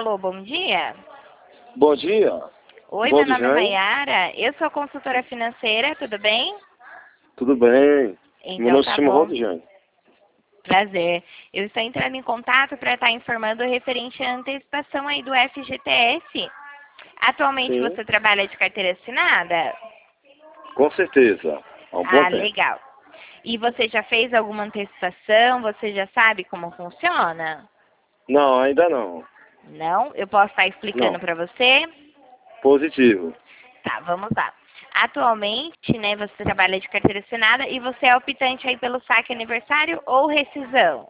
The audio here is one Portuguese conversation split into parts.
Alô, bom dia. Bom dia. Oi, Bom meu nome é dia. Mayara. Eu sou consultora financeira, tudo bem? Tudo bem? Meu Então nome se tá chama bom. Rodjane. Prazer. Eu estou entrando em contato para estar informando referente à antecipação aí do FGTS. Atualmente Sim, você trabalha de carteira assinada? com certeza. Há um bom Ah, tempo. legal. E você já fez alguma antecipação? Você já sabe como funciona? Não, ainda não. Não? Eu posso estar explicando Não. para você? Positivo. Tá, vamos lá. Atualmente, né, você trabalha de carteira assinada e você é optante aí pelo saque aniversário ou rescisão?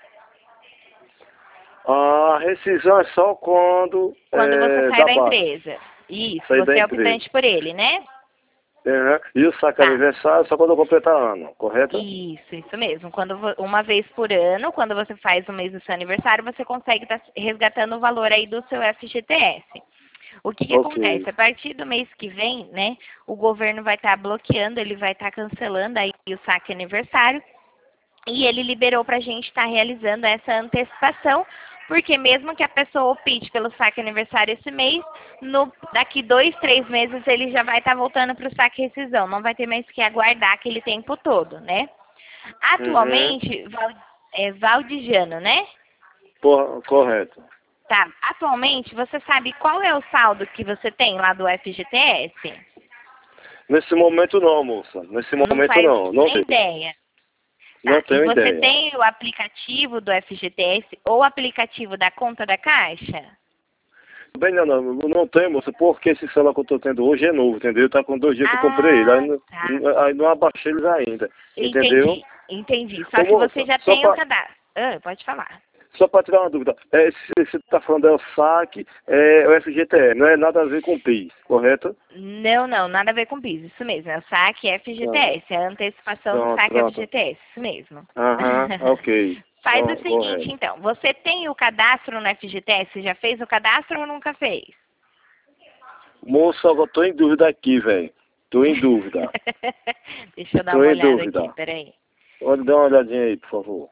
A rescisão é só quando Quando você sai dá da baixa. empresa. Isso, Sair da você é empresa. optante por ele, né? Uhum. E o saque Tá. aniversário só quando eu completar ano, correto? Isso mesmo. Uma vez por ano, quando você faz o mês do seu aniversário, você consegue estar resgatando o valor aí do seu FGTS. O que Ok. acontece? A partir do mês que vem, né, o governo vai estar bloqueando, ele vai estar cancelando aí o saque aniversário. E ele liberou para a gente estar realizando essa antecipação, porque mesmo que a pessoa opte pelo saque aniversário esse mês, daqui 2, 3 meses ele já vai estar voltando para o saque rescisão. Não vai ter mais que aguardar aquele tempo todo, né? Uhum. Atualmente, é Valdijano, né? Correto. Tá. Atualmente, você sabe qual é o saldo que você tem lá do FGTS? Nesse momento não, moça. Nesse Não momento faz não. Não nem tenho. ideia. Não Tá. E tenho você ideia. tem o aplicativo do FGTS ou o aplicativo da conta da Caixa? Bem, não tem, moça, porque esse celular que eu tô tendo hoje é novo, entendeu? Tá com 2 dias que eu comprei ele, Ah, tá. aí não abaixei eles ainda, entendeu? Entendi. Só Ô, que você moça, já tem o cadastro. Ah, pode falar. só pra tirar uma dúvida, se você tá falando é o saque, é o FGTE, não é nada a ver com o PIS, correto? Não, nada a ver com PIS, isso mesmo. É o saque Pronto, FGTS, é a antecipação do pronto, saque pronto. FGTS, isso mesmo. Aham, ok. Faz o seguinte, Correto. então. Você tem o cadastro no FGTS? Já fez o cadastro ou nunca fez? Moça, eu tô em dúvida aqui, velho. Tô em dúvida. Deixa eu dar Tô uma em olhada aqui, dúvida. peraí. Pode dar uma olhadinha aí, por favor.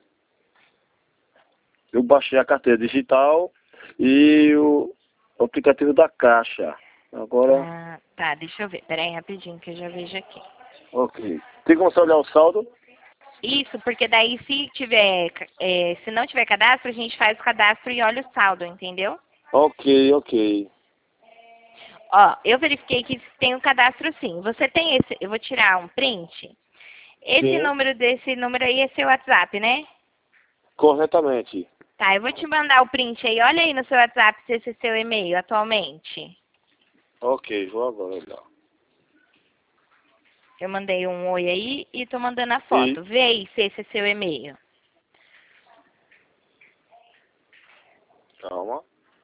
Eu baixei a carteira digital e o aplicativo da Caixa. Agora, Ah, tá, deixa eu ver. Peraí, rapidinho, que eu já vejo aqui. ok. Tem como você olhar o saldo? Isso, porque daí se não tiver cadastro, a gente faz o cadastro e olha o saldo, entendeu? Ok, ok. Ó, eu verifiquei que tem o cadastro sim. Você tem esse, eu vou tirar um print. Esse Sim, número desse número aí é seu WhatsApp, né? corretamente. Tá, eu vou te mandar o print aí. Olha aí no seu WhatsApp se esse é seu e-mail atualmente. Ok, vou agora olhar. Eu mandei um oi aí e tô mandando a E, foto. Vê aí se esse é seu e-mail. calma.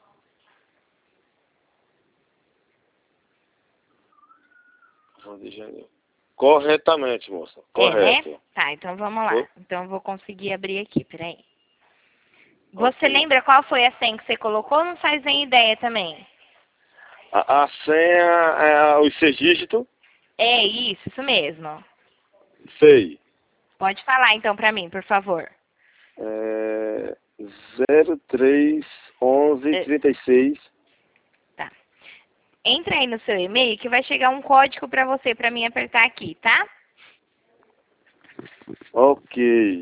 Rio de Janeiro. Corretamente, moça. É, né? Correto. Tá, então vamos lá. O- Então eu vou conseguir abrir aqui, peraí. Você Ok. lembra qual foi a senha que você colocou ou não faz nem ideia também? A senha é os 6 dígitos? É isso mesmo. Sei. Pode falar então pra mim, por favor. É 0311 É, 36. tá. Entra aí no seu e-mail que vai chegar um código pra você, pra mim apertar aqui, tá? Ok.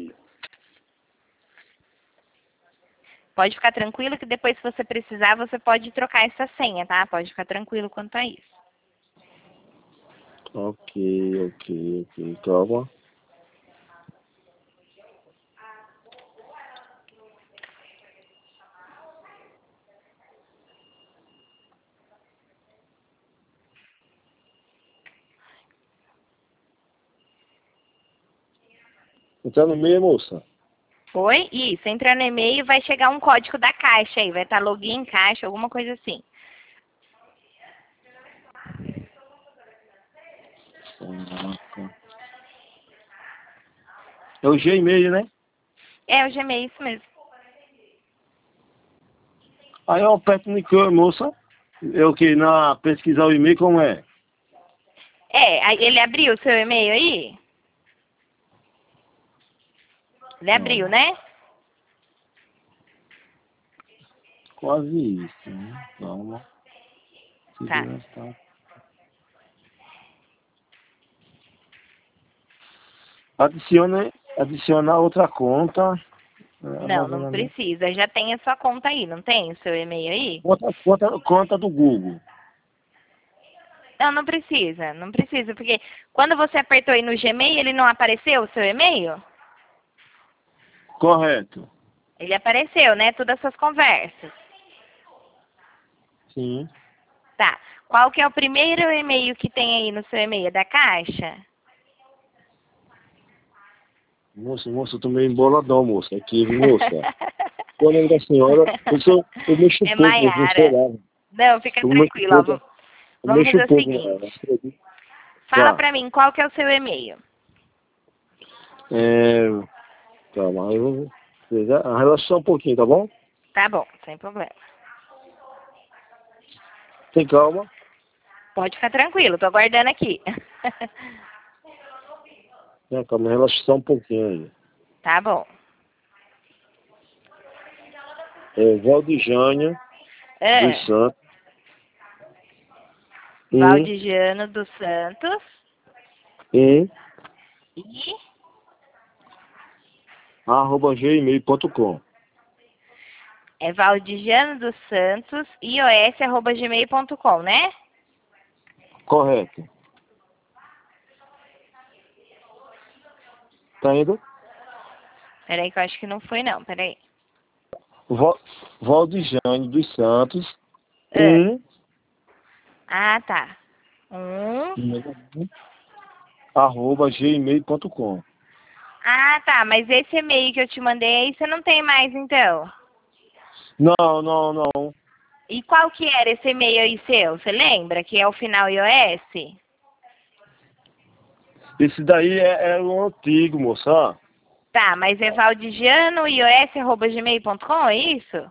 Pode ficar tranquilo que depois, se você precisar, você pode trocar essa senha, tá? Pode ficar tranquilo quanto a isso. Ok, ok, ok. Calma. Tá no meio, moça? Foi? Isso. Entra no e-mail e vai chegar um código da Caixa aí. Vai estar login Caixa, alguma coisa assim. Caraca. É o Gmail, né? É o Gmail, isso mesmo. Aí eu aperto no que, moça? Eu que na pesquisar o e-mail, como é? É, aí ele abriu o seu e-mail aí? Ele abriu, Calma. né? quase isso, né? Calma. Tá. Segurança. Adicionar outra conta. Não, não precisa. Já tem a sua conta aí, não tem o seu e-mail aí? Conta do Google. Não, não precisa, não precisa, porque quando você apertou aí no Gmail, ele não apareceu o seu e-mail? Correto. Ele apareceu, né? Todas as suas conversas. Sim. Tá. Qual que é o primeiro e-mail que tem aí no seu e-mail? É da Caixa? Moça, eu tô meio emboladão, moça. Aqui, viu, moça? Qual é o nome da senhora? Eu mexo É pouco, moça, no Maiara. celular. Não, fica Eu mexo tranquilo, ó. pouco. Eu Vamos mexo fazer o pouco, Maiara. seguinte. Fala Tá. pra mim, qual que é o seu e-mail? Calma, eu vou pegar. Relaxa só um pouquinho, tá bom? Tá bom, sem problema. Tem calma. Pode ficar tranquilo, tô aguardando aqui. Calma, relaxa só um pouquinho aí. Tá bom. Valdijânio dos Santos. Valdijano dos Santos. E E @gmail.com. é Valdijano dos Santos, ios@gmail.com, né? Correto. Tá indo? Peraí que eu acho que não foi não, peraí. Valdijânio dos Santos. Ah, tá. @gmail.com. Ah, tá, mas esse e-mail que eu te mandei aí você não tem mais então. Não. E qual que era esse e-mail aí seu? Você lembra que é o final iOS? Esse daí é o antigo, moça. Tá, mas é valdijanoios@gmail.com, é isso?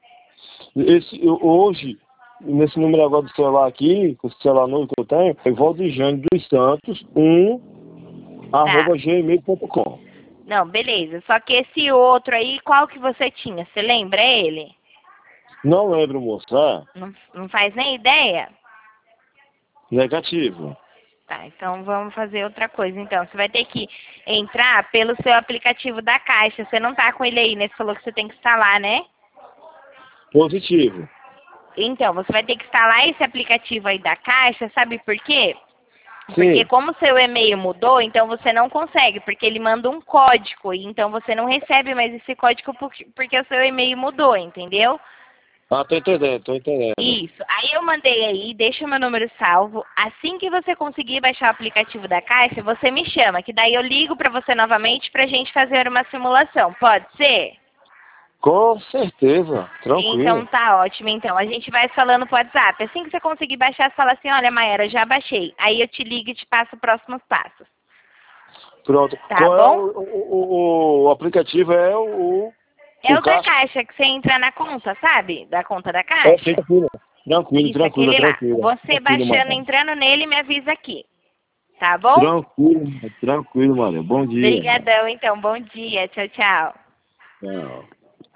Hoje, nesse número agora do celular aqui, com o celular novo que eu tenho, é Valdijânio dos Santos, Tá. @gmail.com. Não, beleza. Só que esse outro aí, qual que você tinha? Você lembra ele? Não lembro, moça. Não faz nem ideia? Negativo. Tá, então vamos fazer outra coisa. Então, você vai ter que entrar pelo seu aplicativo da Caixa. Você não tá com ele aí, né? Você falou que você tem que instalar, né? Positivo. Então, você vai ter que instalar esse aplicativo aí da Caixa, sabe por quê? Porque Sim. como o seu e-mail mudou, então você não consegue, porque ele manda um código, e então você não recebe mais esse código porque o seu e-mail mudou, entendeu? Tô entendendo. Isso. Aí eu mandei aí, deixa o meu número salvo. Assim que você conseguir baixar o aplicativo da Caixa, você me chama, que daí eu ligo pra você novamente pra gente fazer uma simulação. Pode ser? Com certeza. Então Tranquilo. tá ótimo. Então, a gente vai falando pro WhatsApp. Assim que você conseguir baixar, você fala assim, olha, Maera, já baixei. Aí eu te ligo e te passo os próximos passos. Pronto. Tá Qual é bom? o aplicativo? É o É o da Caixa. Caixa, que você entra na conta, sabe? Da conta da Sim, Caixa. Isso, tranquilo. aquele lá. Você Tranquilo, baixando, Maria. entrando nele, me avisa aqui. Tá bom? Tranquilo, Maria. Bom dia. Obrigadão, então. Bom dia. Tchau, tchau. Tchau.